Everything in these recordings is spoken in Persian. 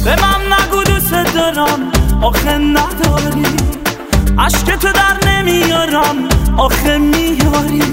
به من نگو دوست دارم آخه نداری، عشق تو در نمیارم آخه میاری.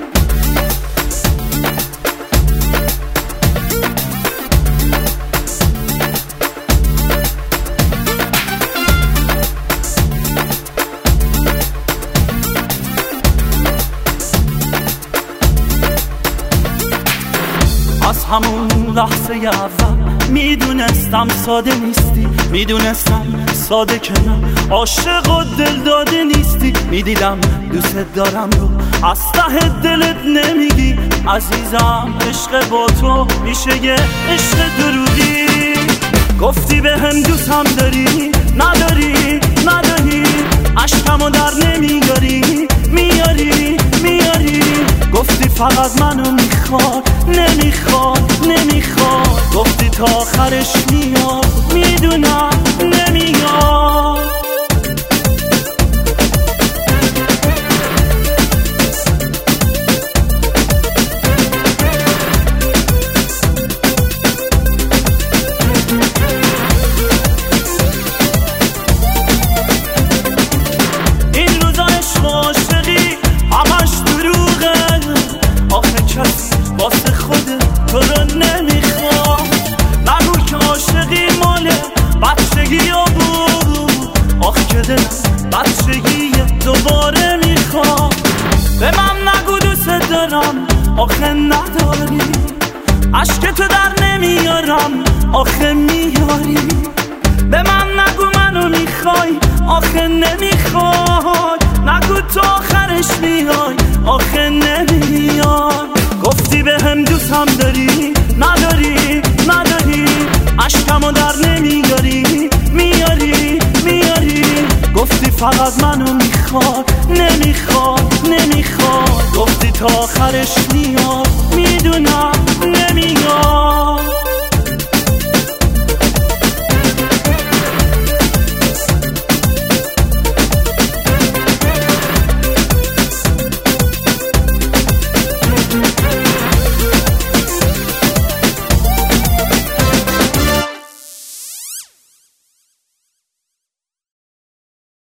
از همون لحظه اول میدونستم ساده نیستی، میدونستم ساده که نه عاشق و دل داده نیستی. میدیدم دوست دارم رو از ته دلت نمیگی عزیزم، عشق با تو میشه یه عشق دروغی. گفتی به هم دوستم داری، نداری نداری، عشقمو در نمیاری، میاری میاری. گفتی فقط منو میخواد، نمیخواد نمیخواد. گفتی تا آخرش میاد، میدونم نمیاد. این روزا عشق و عاشقی همش دروغه، آخه کسی واسه خود تو رو نمیخواد. نگو که عاشقی مال بچگی ها بود، آخه که دلم بچگی دوباره میخواد. به من نگو دوست دارم آخه نداری، عشق تو در نمیارم آخه میاری. به من نگو منو میخوای آخه نمیخوای، نگو تو آخرش میای آخه نمیای. گفتی به هم دوستم داری، نداری نداری، عشقمو در نمیاری، میاری میاری. گفتی فقط منو میخواد، نمیخواد